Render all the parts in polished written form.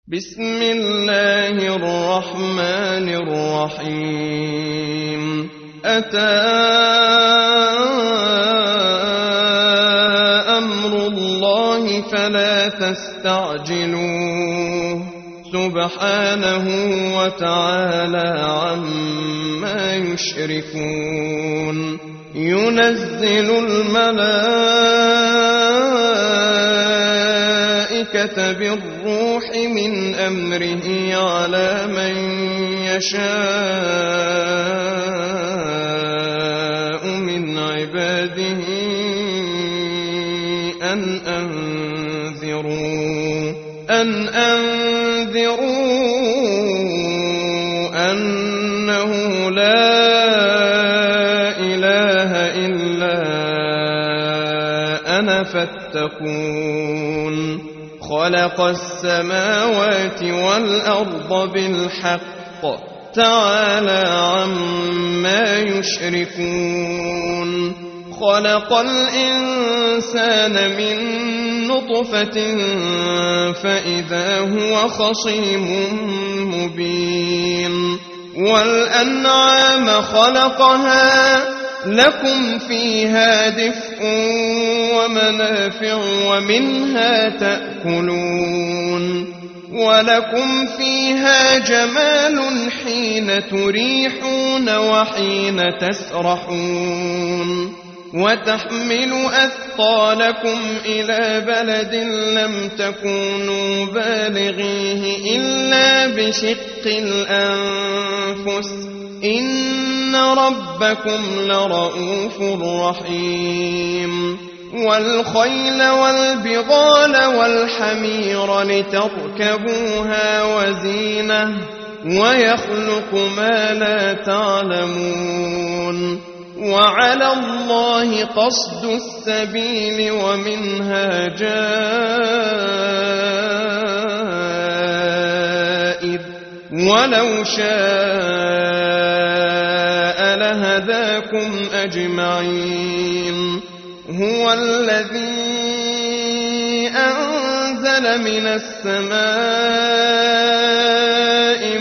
بسم الله الرحمن الرحيم. أتى أمر الله فلا تستعجلوه سبحانه وتعالى عما يشركون. ينزل الملائكة بالروح من أمره على من يشاء من عباده أن أنذروا أنه لا إله إلا أنا فاتقون. خلق السماوات والأرض بالحق تعالى عما يشركون. خلق الإنسان من نطفة فإذا هو خصيم مبين. والأنعام خلقها لكم فيها دفء ومنافع ومنها تأكلون. ولكم فيها جمال حين تريحون وحين تسرحون. وتحمل أثقالكم إلى بلد لم تكونوا بالغيه إلا بشق الأنفس إن ربكم لرؤوف رحيم. والخيل والبغال والحمير لتركبوها وزينة ويخلق ما لا تعلمون. وعلى الله قصد السبيل ومنها جائر ولو شاء لهداكم أجمعين. هو الذي أنزل من السماء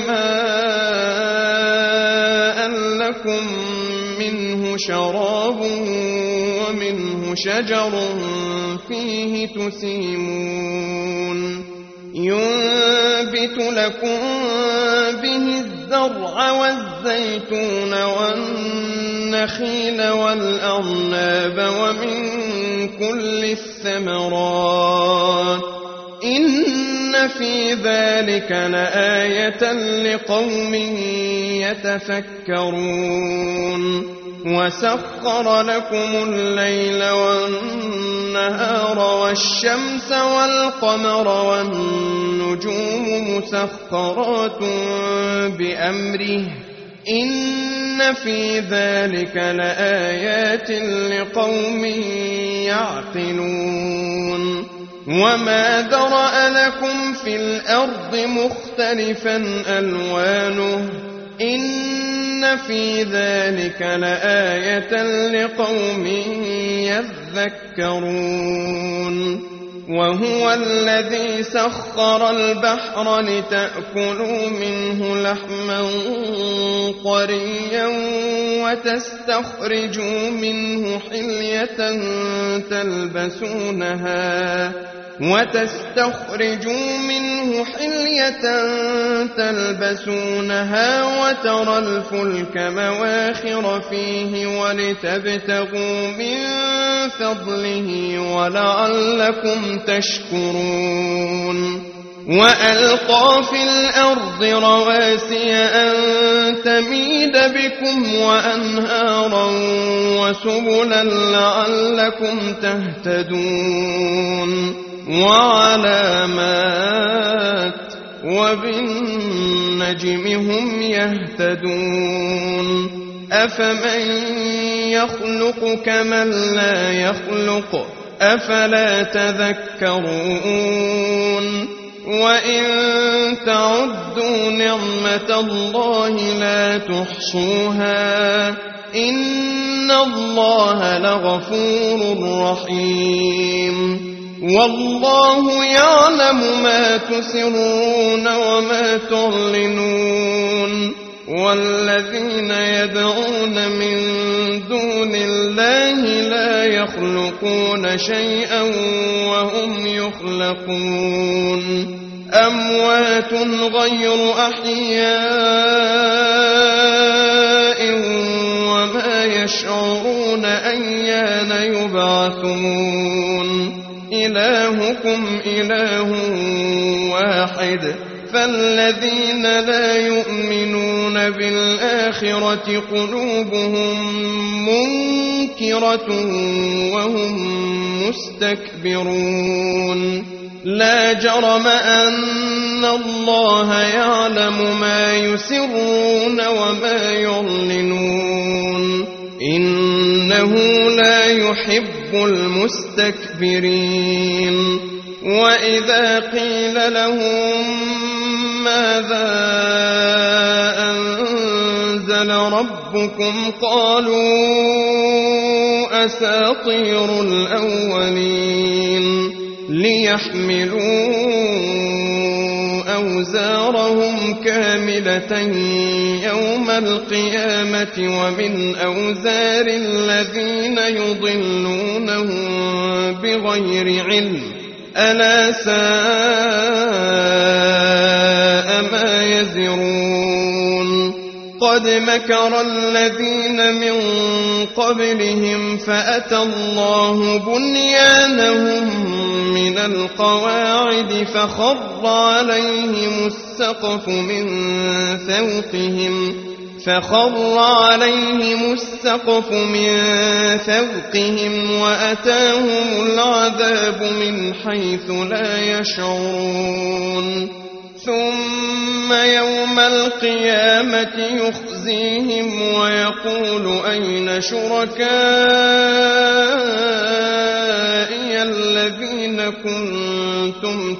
ماء لكم منه شراب ومنه شجر فيه تسيمون. ينبت لكم به الزرع والزيتون والنخيل والأعناب ومن كل الثمرات إن في ذلك لآية لقوم يتفكرون. وسخر لكم الليل والنهار والشمس والقمر والنجوم مسخرات بأمره إن في ذلك لآيات لقوم يعقلون. وما ذرأ لكم في الأرض مختلفا ألوانه إن في ذلك لآية لقوم يذكرون. وهو الذي سخر البحر لتأكلوا منه لحما طريا وتستخرجوا منه حلية تلبسونها وترى الفلك مواخر فيه ولتبتغوا من فضله ولعلكم تشكرون. وألقى في الأرض رواسي أن تميد بكم وأنهارا وسبلا لعلكم تهتدون. وعلامات وبالنجم هم يهتدون. أفمن يخلق كمن لا يخلق أفلا تذكرون. وإن تعدوا نعمة الله لا تحصوها إن الله لغفور رحيم. والله يعلم ما تسرون وما تعلنون والذين يدعون من دون الله لا يخلقون شيئا وهم يخلقون أموات غير أحياء وما يشعرون أيان يبعثون إلهكم إله واحد فالذين لا يؤمنون بالآخرة قلوبهم منكرة وهم مستكبرون لا جرم أن الله يعلم ما يسرون وما يعلنون إنه لا يحب المستكبرين وإذا قيل لهم ماذا أنزل ربكم قالوا أساطير الأولين ليحملوا أوزارهم كاملة يوم القيامة ومن أوزار الذين يضلونهم بغير علم ألا ساء ما يزرون قد مكر الذين من قبلهم فأتى الله بنيانهم من القواعد فخر عليهم السقف من فوقهم وأتاهم العذاب من حيث لا يشعرون ثم يوم القيامة يخزيهم ويقول أين شركائي الذين كنتم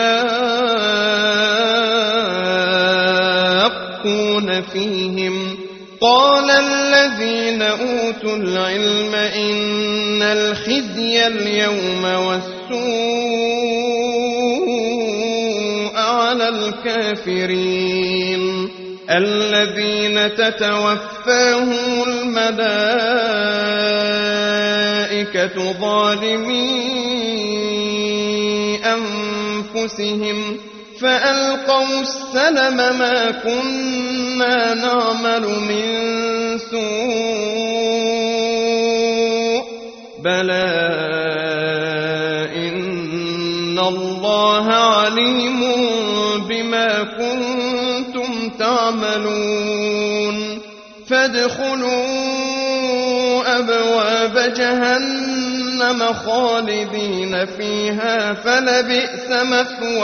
تشاقون فيهم قال الذين أوتوا العلم إن الخزي اليوم والسوء على الكافرين الذين تتوفاهم الملائكة ظالمي أنفسهم فألقوا السلم ما كنا نعمل من سوء بلى إن الله عليم بما كنتم تعملون فادخلوا أبواب جهنم خالدين فيها فلبئس مثوى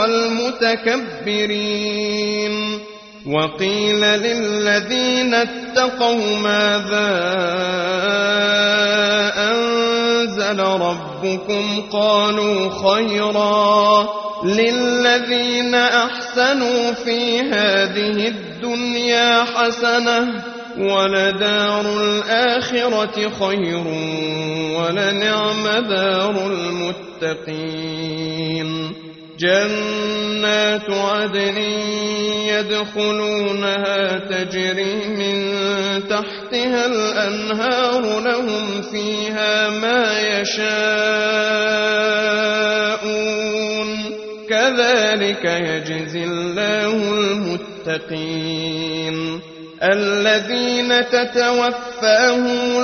المتكبرين وقيل للذين اتقوا ماذا أنزل ربكم قالوا خيرا للذين أحسنوا في هذه الدنيا حسنة ولدار الآخرة خير ولنعم دار المتقين جنات عدن يدخلونها تجري من تحتها الأنهار لهم فيها ما يشاءون كذلك يجزي الله المتقين الذين تتوفاهم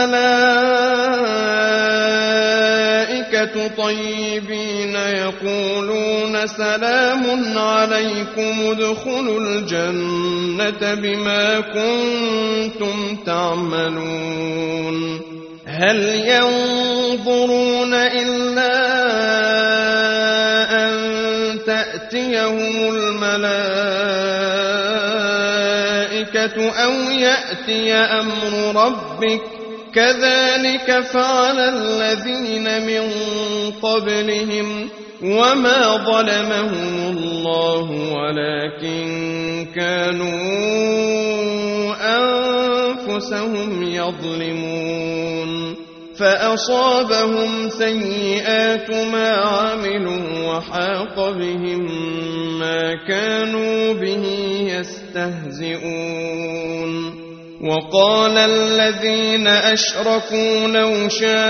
الملائكة طيبين يقولون سلام عليكم ادخلوا الجنة بما كنتم تعملون هل ينظرون إلا أن تأتيهم الملائكة أو يأتي أمر ربك كذلك فعل الذين من قبلهم وما ظلمهم الله ولكن كانوا أنفسهم يظلمون فأصابهم سيئات ما عملوا وحاق بهم ما كانوا به يستهزئون. وقال الذين أشركوا لو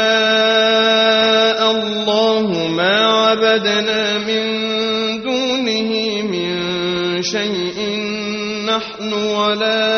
شاء الله ما عبدنا من دونه من شيء نحن ولا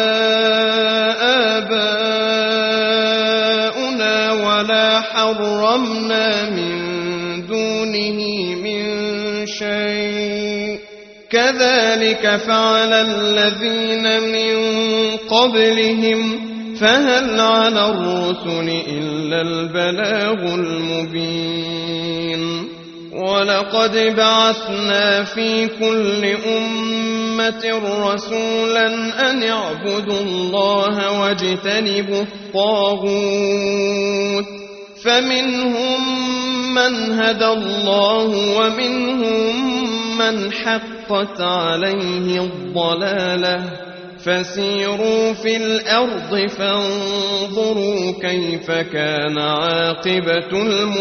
آباؤنا ولا حرمنا من دونه من شيء كذلك فعل الذين من قبلهم فهل على الرسل إلا البلاغ المبين. ولقد بعثنا في كل أمة رسولا أن اعبدوا الله واجتنبوا الطاغوت فمنهم من هدى الله ومنهم من حقت عليه الضلالة فسيروا في الأرض فانظروا كيف كان عاقبة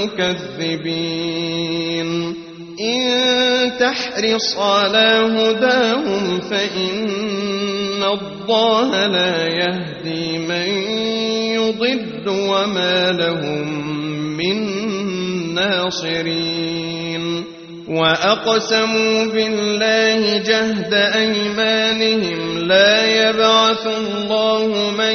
المكذبين. إن تحرص على هداهم فإن الله لا يهدي من يضل وما لهم من ناصرين. وأقسموا بالله جهد أيمانهم لا يبعث الله من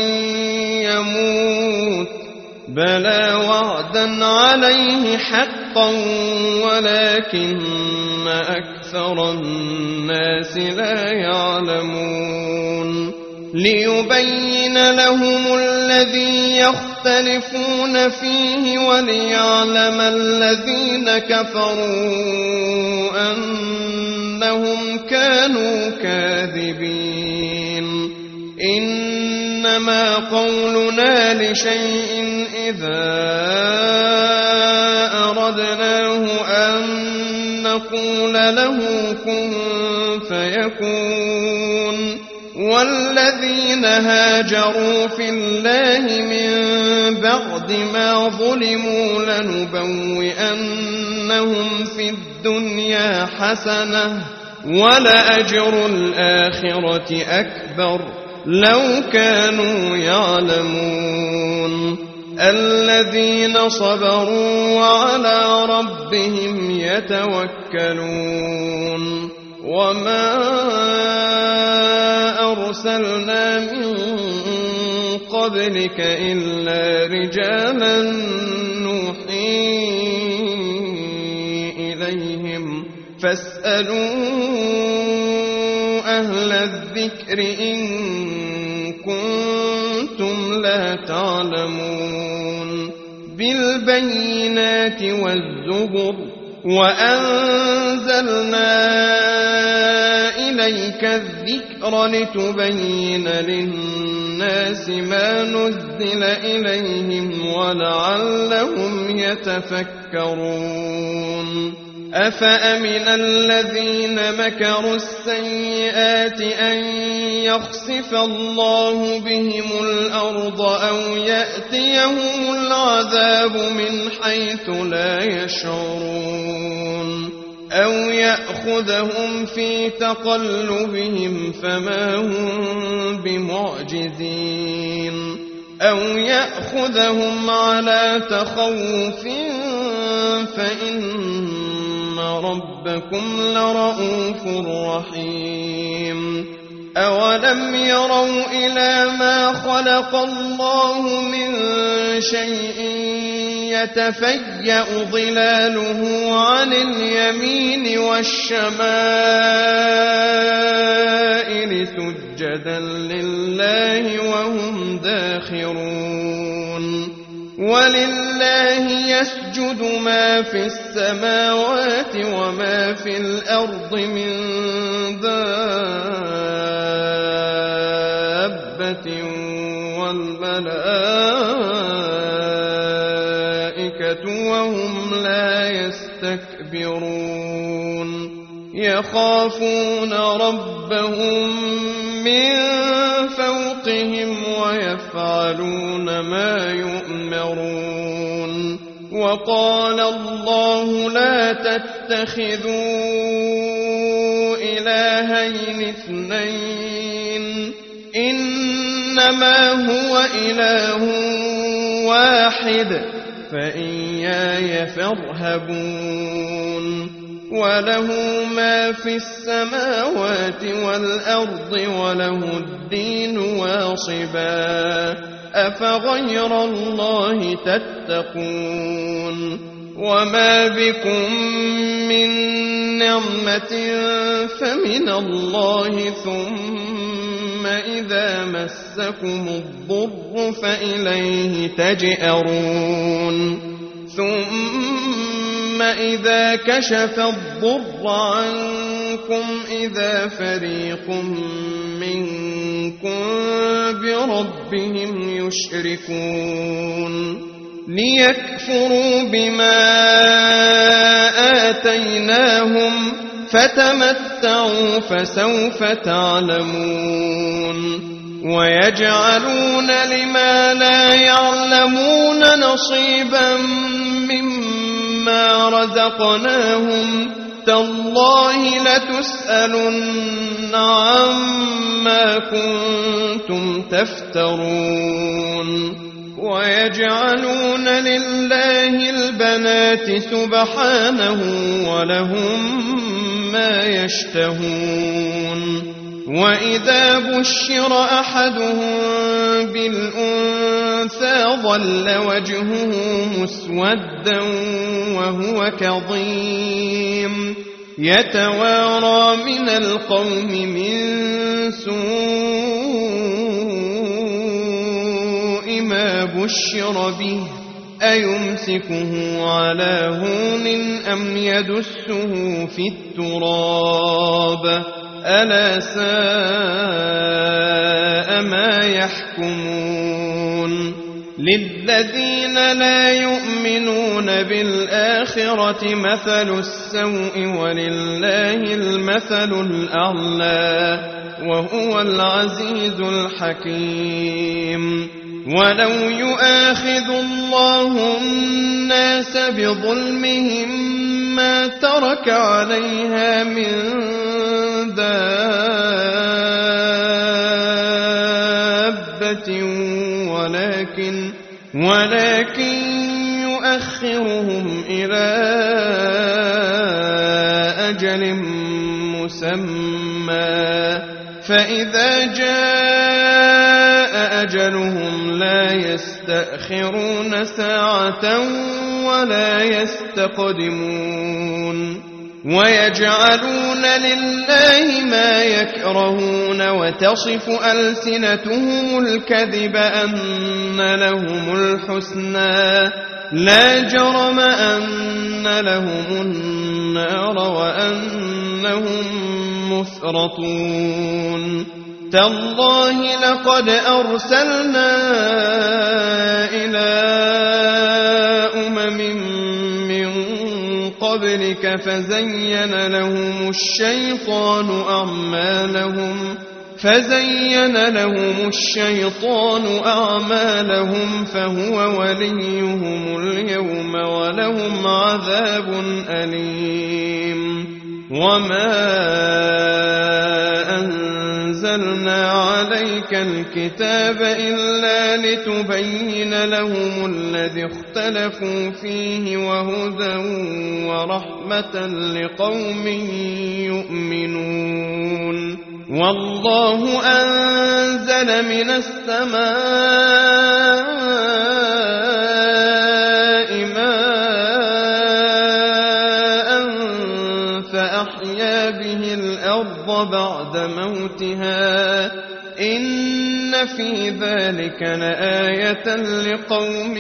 يموت بلى وعدا عليه حقا ولكن أكثر الناس لا يعلمون. ليبين لهم الذي يختلفون فيه وليعلم الذين كفروا أنهم كانوا كاذبين. إنما قولنا لشيء إذا أردناه أن نقول له كن فيكون. والذين هاجروا في الله من بعد ما ظلموا لنبوئنهم في الدنيا حسنة ولأجر الآخرة أكبر لو كانوا يعلمون. الذين صبروا وعلى ربهم يتوكلون. وما أرسلنا من قبلك إلا رجالا نوحي إليهم فاسألوا أهل الذكر إن كنتم لا تعلمون. بالبينات والزبر وأنزلنا إليك الذكر لتبين للناس ما نزل إليهم ولعلهم يتفكرون. أفأمن الذين مكروا السيئات أن يخسف الله بهم الأرض أو يأتيهم العذاب من حيث لا يشعرون أو يأخذهم في تقلبهم فما هم بمعجزين أو يأخذهم على تخوف فإن ربكم لرؤوف رحيم. أولم يروا إلى ما خلق الله من شيء يتفيأ ظلاله عن اليمين والشمائل سجدا لله وهم داخرون. ولله يسجد ما في السماوات وما في الأرض من دابة والملائكة وهم لا يستكبرون. يخافون ربهم من فوقهم ويفعلون ما يؤمرون. وقال الله لا تتخذوا إلهين اثنين إنما هو إله واحد فإياي فارهبون وله ما في السماوات والأرض وله الدين واصبا أفغير الله تتقون وما بكم من نعمة فمن الله ثم إذا مسكم الضر فإليه تجأرون ثم إذا كشف الضر عنكم إذا فريق منكم بربهم يشركون ليكفروا بما آتيناهم فتمتعوا فسوف تعلمون ويجعلون لما لا يعلمون نصيبا مما رزقناهم تالله لتسألن عما كنتم تفترون ويجعلون لله البنات سبحانه ولهم ما يشتهون وإذا بشر أحدهم بالأنثى ظل وجهه مسودا وهو كظيم يتوارى من القوم من سوء ما بشر به أيمسكه على هون أم يدسه في التراب ألا ساء ما يحكمون للذين لا يؤمنون بالآخرة مثل السوء ولله المثل الأعلى وهو العزيز الحكيم ولو يؤاخذ الله الناس بظلمهم ما ترك عليها من دابة ولكن يؤخرهم إلى أجل مسمى فإذا جاء أجلهم لا يستأخرون ساعة ولا يستقدمون ويجعلون لله ما يكرهون وتصف ألسنتهم الكذب أن لهم الحسنى لا جرم أن لهم النار وأنهم مفرطون تالله لقد أرسلنا إلى أمم من قبلك فزين لهم الشيطان أعمالهم فهو وليهم اليوم ولهم عذاب أليم وما أنزلنا عليك الكتاب إلا لتبين لهم الذي اختلفوا فيه وهدى ورحمة لقوم يؤمنون والله أنزل من السماء ماء فأحيا به الأرض بعد موتها إن في ذلك لآية لقوم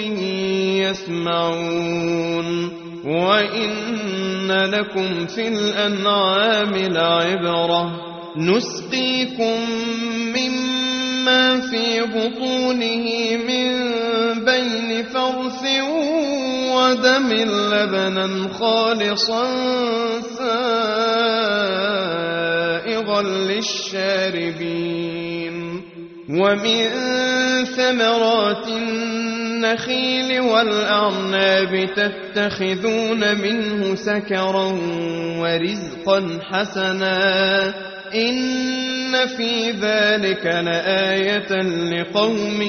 يسمعون وإن لكم في الأنعام لعبرة نسقيكم مما في بطونه من بين فرث ودم لبنا خالصا سائغا للشاربين ومن ثمرات النخيل والأعناب تتخذون منه سكرا ورزقا حسنا إن في ذلك لآية لقوم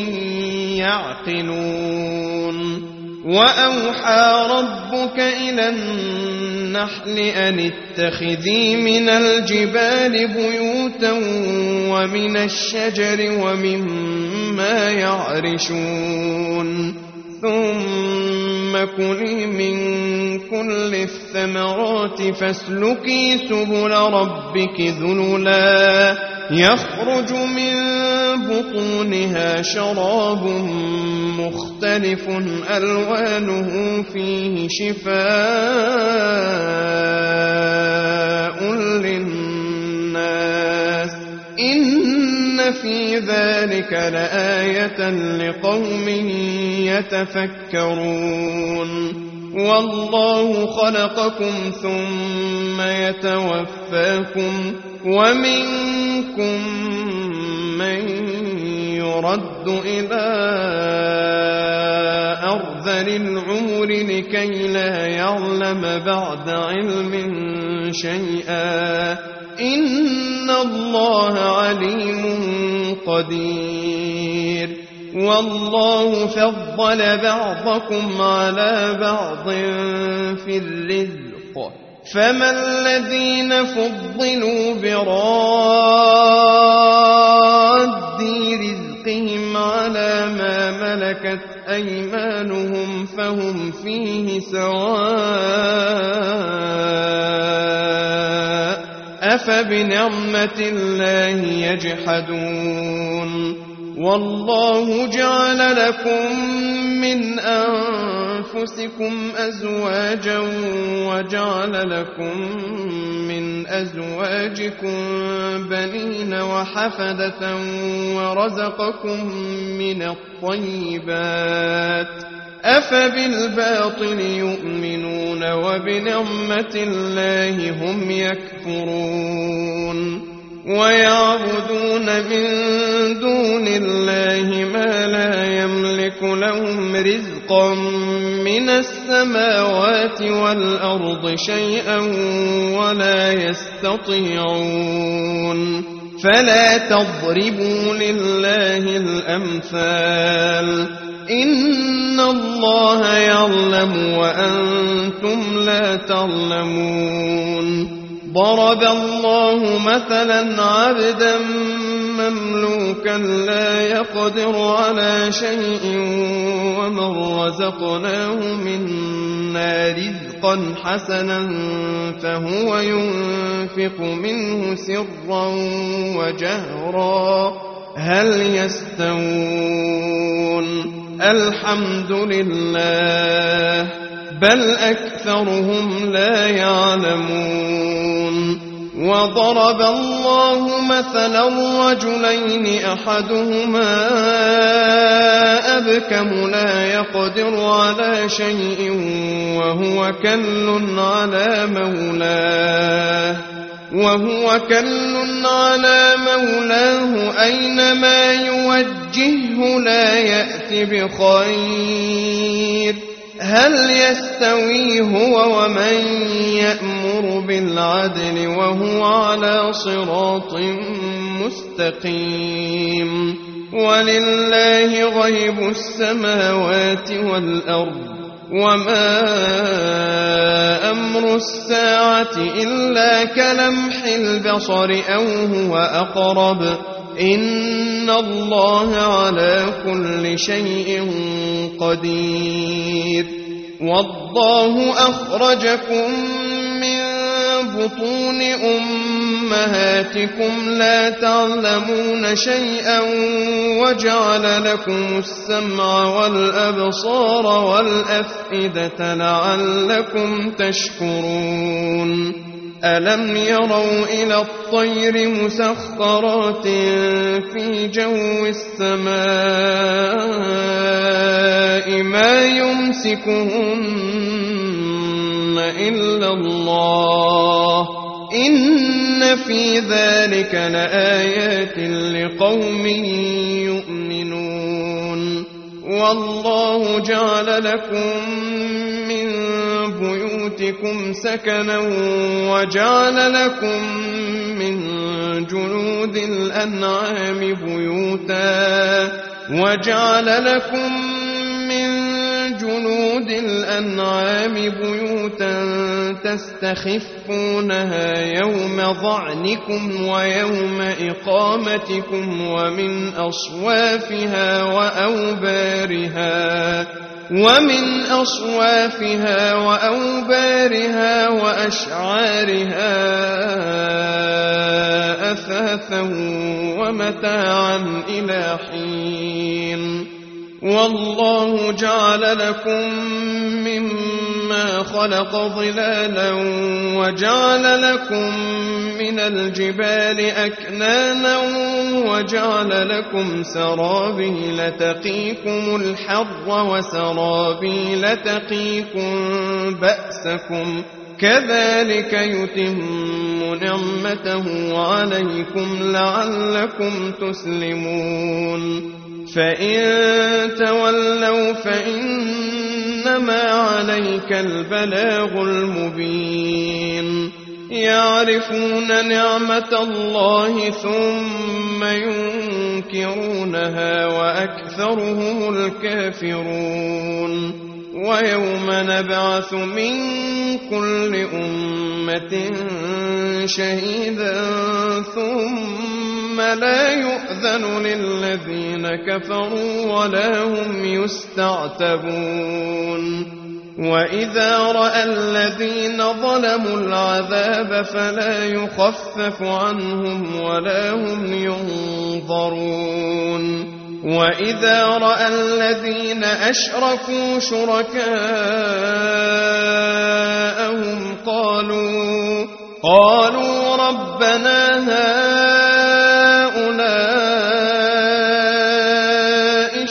يعقلون وأوحى ربك إلى النحل أن اتخذي من الجبال بيوتا ومن الشجر ومما يعرشون ثم كلي من كل الثمرات فاسلكي سبل ربك ذللا يخرج من بطونها شراب مختلف ألوانه فيه شفاء للناس إن في ذلك لآية لقوم يتفكرون والله خلقكم ثم يتوفاكم ومنكم من يرد إلى أرذل العمر لكي لا يعلم بعد علم شيئا إن الله عليم قدير والله فضل بعضكم على بعض في الرزق فما الذين فضلوا براد رزقهم على ما ملكت أيمانهم فهم فيه سواء أفبنعمة الله يجحدون والله جعل لكم من أنفسكم أزواجا وجعل لكم من أزواجكم بنين وحفدة ورزقكم من الطيبات أفبالباطل يؤمنون وبنعمة الله هم يكفرون ويعبدون من دون الله ما لا يملك لهم رزقا من السماوات والأرض شيئا ولا يستطيعون فلا تضربوا لله الأمثال إن الله يعلم وأنتم لا تعلمون ضرب الله مثلا عبدا مملوكا لا يقدر على شيء ومن رزقناه منا رزقا حسنا فهو ينفق منه سرا وجهرا هل يستوون الحمد لله بل أكثرهم لا يعلمون وضرب الله مثلا رجلين أحدهما أبكم لا يقدر على شيء وهو كل على مولاه أينما يوجهه لا يأتي بخير هل يستوي هو ومن يأمر بالعدل وهو على صراط مستقيم ولله غيب السماوات والأرض وما أمر الساعة إلا كلمح البصر أو هو أقرب إن الله على كل شيء قدير والله أخرجكم من بطون أمهاتكم لا تعلمون شيئا وجعل لكم السمع والأبصار والأفئدة لعلكم تشكرون ألم يروا إلى الطير مسخرات في جو السماء ما يمسكهن إلا الله إن في ذلك لآيات لقوم يؤمنون والله جعل لكم من بيوتكم سكنا وجعل لكم من جلود الأنعام بيوتا تستخفونها يوم ظعنكم ويوم إقامتكم ومن أصوافها وأوبارها وأشعارها أثاثا ومتاعا إلى حين والله جعل لكم مما خلق ظلالا وجعل لكم من الجبال أكنانا وجعل لكم سرابيل تقيكم الحر وسرابيل تقيكم بأسكم كذلك يتم نعمته عليكم لعلكم تسلمون فإن تولوا فإنما عليك البلاغ المبين يعرفون نعمة الله ثم ينكرونها وأكثرهم الكافرون ويوم نبعث من كل أمة شهيدا ثم لا يؤذن للذين كفروا ولا هم يستعتبون وإذا رأى الذين ظلموا العذاب فلا يخفف عنهم ولا هم ينظرون وإذا رأى الذين أشركوا شركاءهم قالوا ربنا هؤلاء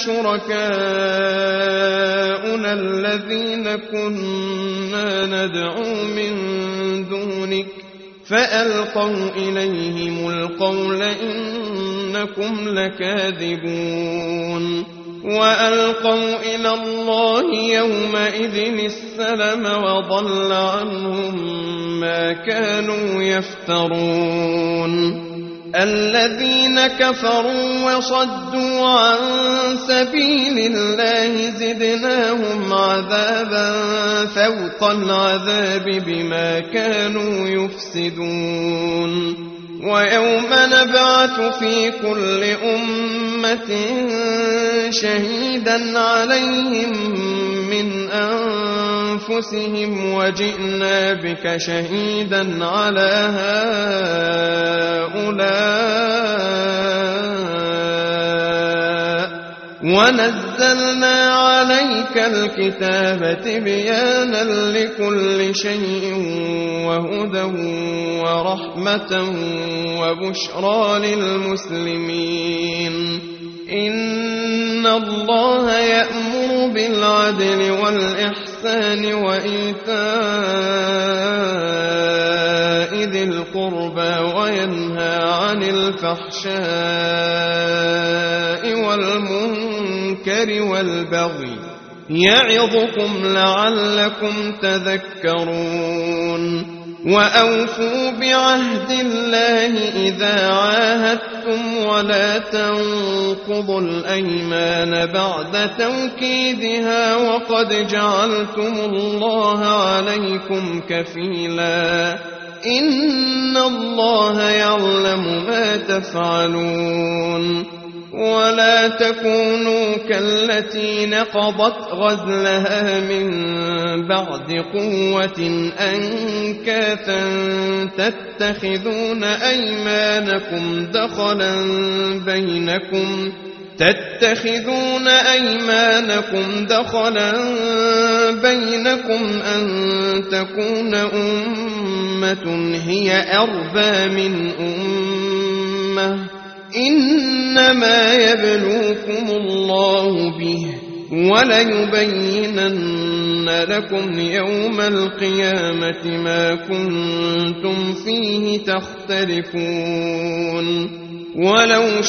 شركاؤنا الذين كنا ندعو من دونك فألقوا إليهم القول إنكم لكاذبون وألقوا إلى الله يومئذ السلم وضل عنهم ما كانوا يفترون الذين كفروا وصدوا عن سبيل الله زدناهم عذابا فوق العذاب بما كانوا يفسدون ويوم نبعث في كل أمة شهيدا عليهم من أنفسهم وجئنا بك شهيدا على هؤلاء ونزلنا عليك الكتاب تبيانا لكل شيء وهدى ورحمة وبشرى للمسلمين إن الله يأمر بالعدل والإحسان وإيتاء ذي القربى وينهى عن الفحشاء والمنكر والبغي يعظكم لعلكم تذكرون وأوفوا بعهد الله إذا عاهدتم ولا تنقضوا الأيمان بعد توكيدها وقد جعلتم الله عليكم كفيلا إن الله يعلم ما تفعلون ولا تكونوا كالتي نقضت غزلها من بعد قوة أنكاثا تتخذون أيمانكم دخلا بينكم أن تكون أمة هي أربى من أمة إنما يبلوكم الله به وليبينن لكم يوم القيامة ما كنتم فيه تختلفون ولو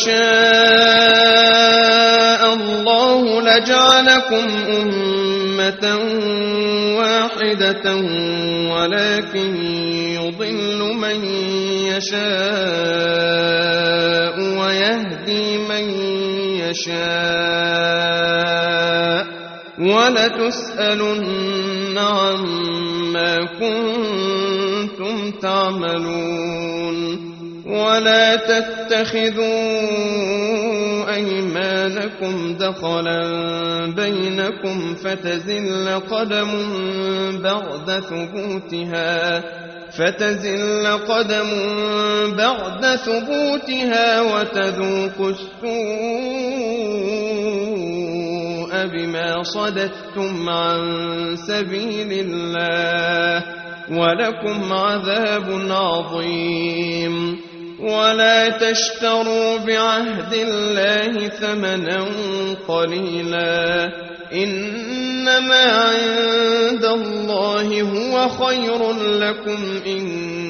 شاء الله لجعلكم أمة واحدة ولكن يضل من يشاء ويهدي من يشاء ولتسألن عما كنتم تعملون ولا تتخذوا أيمانكم دخلا بينكم فتزل قدم بعد ثبوتها وتذوقوا السوء بما صددتم عن سبيل الله ولكم عذاب عظيم ولا تشتروا بعهد الله ثمنا قليلا إنما عند الله هو خير لكم إن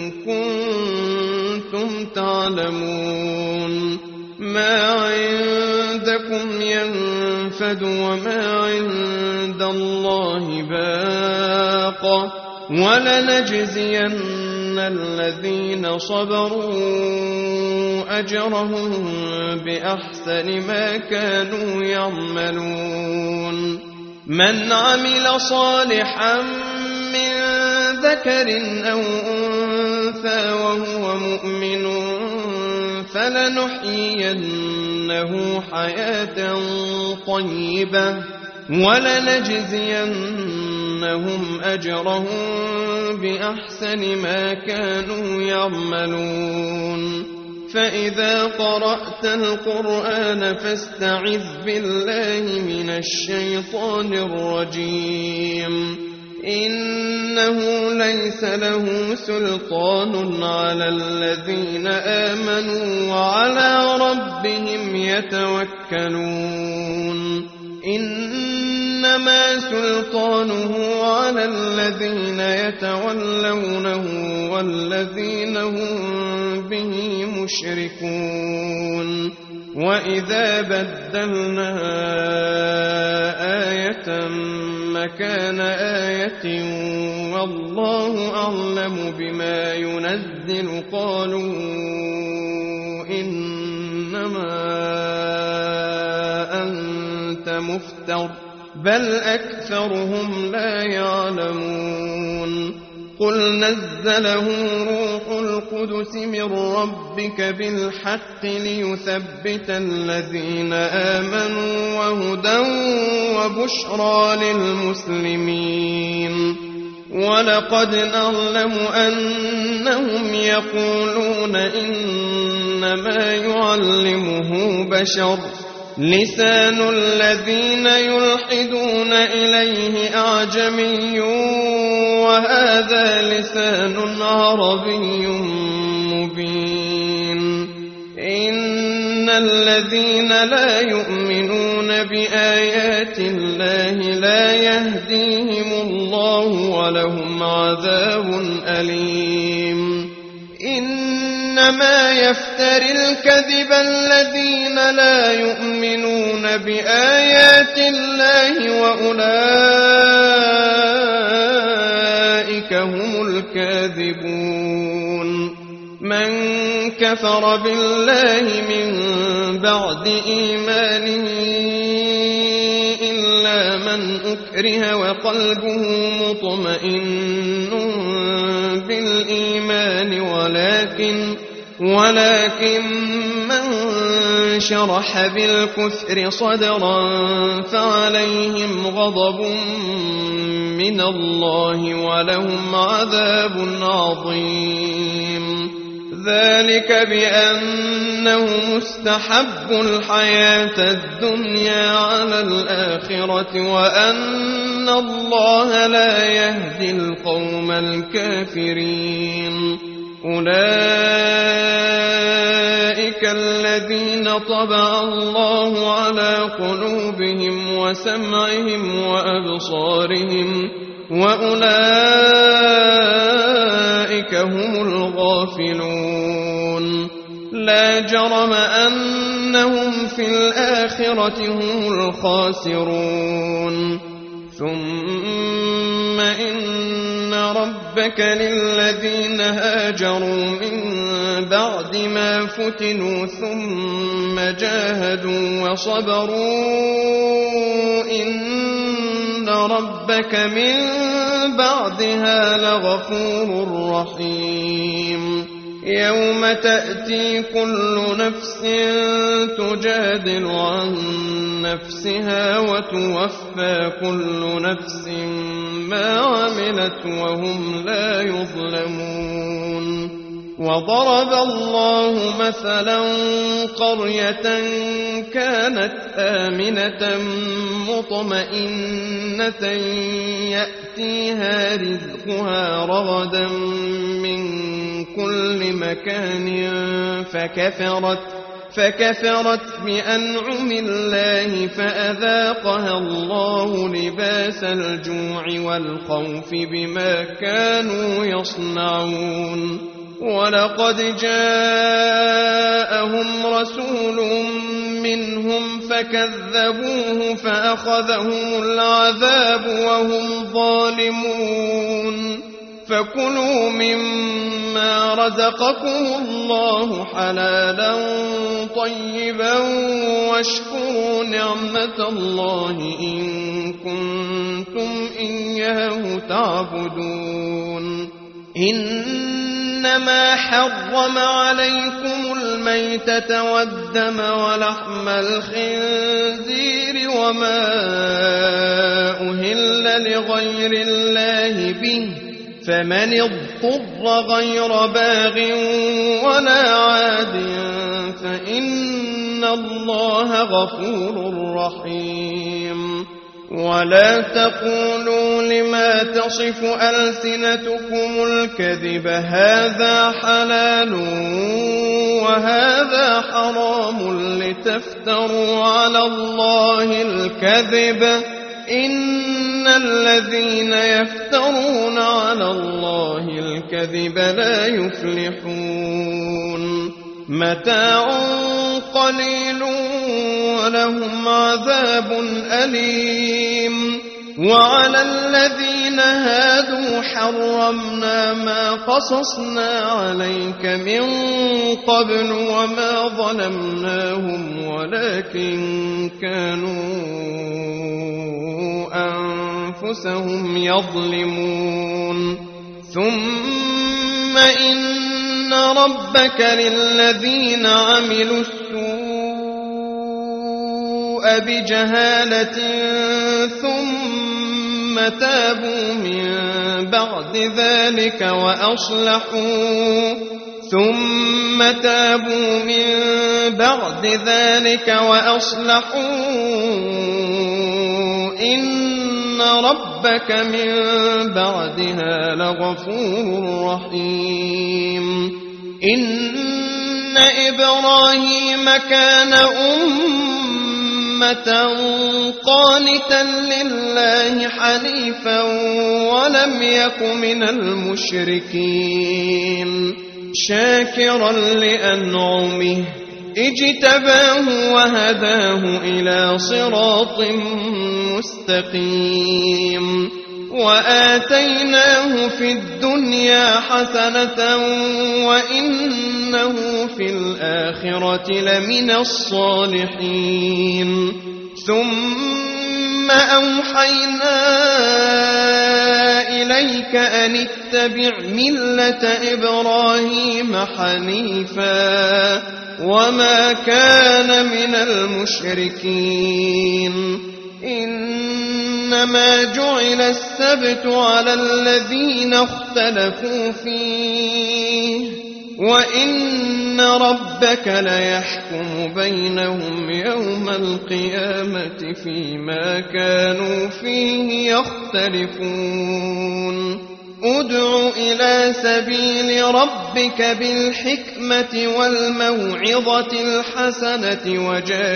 كنتم تعلمون ما عندكم ينفد وما عند الله باق ولنجزين الذين صبروا أجرهم بأحسن ما كانوا يعملون من عمل صالحا من ذكر أو أنثى وهو مؤمن فلنحيينه حياة طيبة ولنجزينهم أجرهم بأحسن ما كانوا يعملون فإذا قرأت القرآن فاستعذ بالله من الشيطان الرجيم إنه ليس له سلطان على الذين آمنوا وعلى ربهم يتوكلون إنما سلطانه على الذين يتولونه والذين هم به مشركون وإذا بدلنا آية مكان آية والله أعلم بما ينزل قالوا إنما أنت مفتر بل أكثرهم لا يعلمون قل نزله روح القدس من ربك بالحق ليثبت الذين آمنوا وهدى وبشرى للمسلمين ولقد نعلم أنهم يقولون إنما يعلمه بشر لسان الذين يلحدون إليه أعجمي وهذا لسان عربي مبين إن الذين لا يؤمنون بآيات الله لا يهديهم الله ولهم عذاب أليم إنما يفتري الكذب الذين لا يؤمنون بآيات الله وأولئك هم الكاذبون من كفر بالله من بعد إيمانه إلا من أكره وقلبه مطمئن بالإيمان ولكن من شرح بالكفر صدرا فعليهم غضب من الله ولهم عذاب عظيم ذلك بأنه مستحب الحياة الدنيا على الآخرة وأن الله لا يهدي القوم الكافرين أولئك الذين طبع الله على قلوبهم وسمعهم وأبصارهم وأولئك هم الغافلون لا جرم أنهم في الآخرة هم الخاسرون ثم إن ربك للذين هاجروا من بعد ما فتنوا ثم جاهدوا وصبروا إن ربك من بعدها لغفور رحيم يوم تأتي كل نفس تجادل عن نفسها وتوفى كل نفس ما عملت وهم لا يظلمون وضرب الله مثلا قرية كانت آمنة مطمئنة يأتيها رزقها رغدا من كل مكان فكفرت بأنعم الله فأذاقها الله لباس الجوع والخوف بما كانوا يصنعون ولقد جاءهم رسول منهم فكذبوه فأخذهم العذاب وهم ظالمون فكلوا مما رزقكم الله حلالا طيبا واشكروا نعمة الله إن كنتم إياه تعبدون إنما حرم عليكم الميتة والدم ولحم الخنزير وما أهل لغير الله به فمن اضطر غير باغ ولا عاد فإن الله غفور رحيم ولا تقولوا لما تصف ألسنتكم الكذب هذا حلال وهذا حرام لتفتروا على الله الكذب إن الذين يفترون على الله الكذب لا يفلحون متاع قليل ولهم عذاب أليم وعلى الذين هادوا حرمنا ما قصصنا عليك من قبل وما ظلمناهم ولكن كانوا أنفسهم يظلمون ثم إن ربك للذين عملوا السوء بجهالة ثم تابوا من بعد ذلك وأصلحوا إن ربك من بعدها لغفور رحيم إن إبراهيم كان أمة قانتا لله حنيفا ولم يك من المشركين شاكرا لأنعمه اجتباه وهداه إلى صراط مستقيم وآتيناه في الدنيا حسنة وإنه في الآخرة لمن الصالحين ثم أوحينا إليك أن اتبع ملة إبراهيم حنيفا وما كان من المشركين إنما جعل السبت على الذين اختلفوا فيه وإن ربك ليحكم بينهم يوم القيامة فيما كانوا فيه يختلفون ادع إلى سبيل ربك بالحكمة والموعظة الحسنة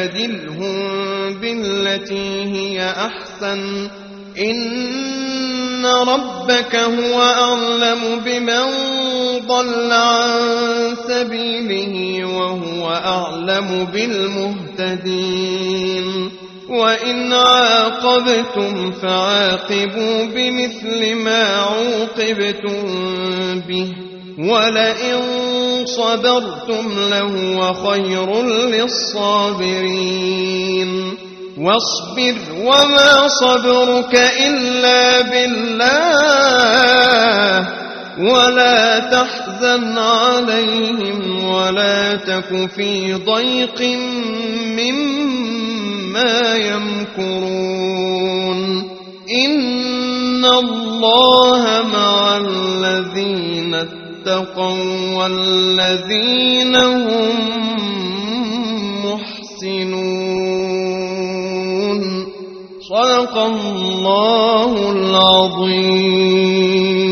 وجادلهم بالتي هي أحسن إن ربك هو أعلم بمن ضل عن سبيله وهو أعلم بالمهتدين وإن عاقبتم فعاقبوا بمثل ما عوقبتم به ولئن صبرتم لهو خير للصابرين واصبر وما صبرك إلا بالله ولا تحزن عليهم ولا تك في ضيق مما يمكرون إن الله مع الذين اتقوا والذين هم محسنون صدق الله العظيم.